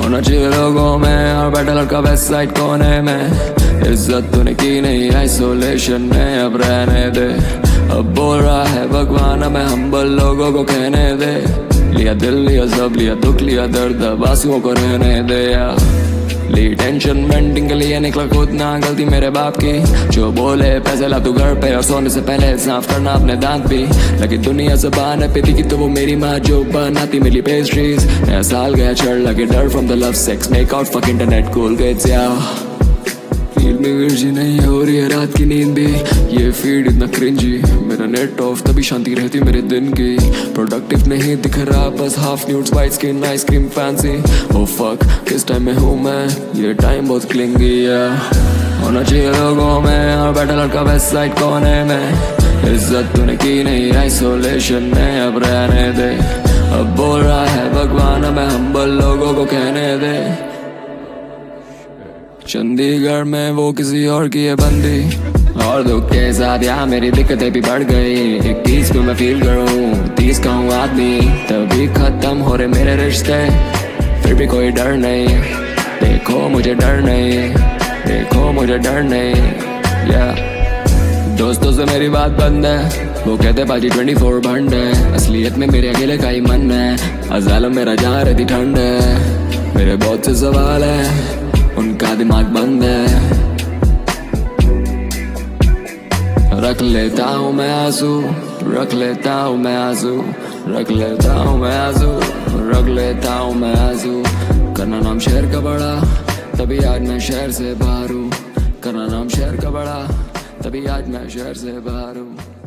होना चाहिए लोगों में और बैठा लड़का वेस्ट साइड कोने में। इज्जत तूने की नहीं आइसोलेशन में, अब रहने दे। अब बोल रहा है भगवान हमें हम्बल लोगों को कहने दे। लिया दिल लिया सब लिया दुख लिया दर्द, अब आंसुओं को रहने दे या ली टेंशन वेंटिंग के लिए निकला खुद ना गलती मेरे बाप की। जो बोले पैसे ला तू घर पे और सोने से पहले साफ करना अपने दांत भी। लगी दुनिया से बहाने पे थी कि तो वो मेरी माँ जो बनाती मिली पेस्ट्रीज। नया साल गया चढ़ लगे डर from the love sex make out fuck internet cool gets या फील में विर्जी नहीं हो रही है रात की नींद भी। ये फीड इतना क्रिंजी, मेरा नेट ऑफ तभी शांति रहती मेरे दिन की। प्रोडक्टिव नहीं दिख रहा बस half nudes white skin ice cream fancy. Oh fuck किस टाइम में हूँ मैं, ये टाइम बहुत क्लिंगी है। होना चाहिए लोगों में और बैठा लड़का वेस्ट साइड कोने में। इज्जत तूने की नहीं आइसोलेशन में, अब रहने दे। अब बोल रहा है भगवान हमें हम्बल लोगों को कहने दे। चंडीगढ़ में वो किसी और की है बंदी, और दुख के साथ यहाँ मेरी दिक्कतें भी बढ़ गई। 21 को मैं फील करूँ 30 का हूँ आदमी, तभी खत्म हो रहे मेरे रिश्ते। फिर भी कोई डर नहीं, देखो मुझे डर नहीं, देखो मुझे डर नहीं या दोस्तों से मेरी बात बंद है। वो कहते बाजी 24 बंद है, असलियत में मेरे अकेले का ही मन है। अजालम मेरा जहाँ रहती ठंड है। मेरे बहुत से सवाल है, उनका दिमाग बंद है। रख लेता हूँ मैं आंसू, रख लेता हूँ मैं आंसू, रख लेता हूँ मैं आंसू, रख लेता हूँ मैं आंसू। करना नाम शहर का बड़ा, तभी आज मैं शहर से बाहर हूँ। करना नाम शहर का बड़ा, तभी आज मैं शहर से बाहर हूँ।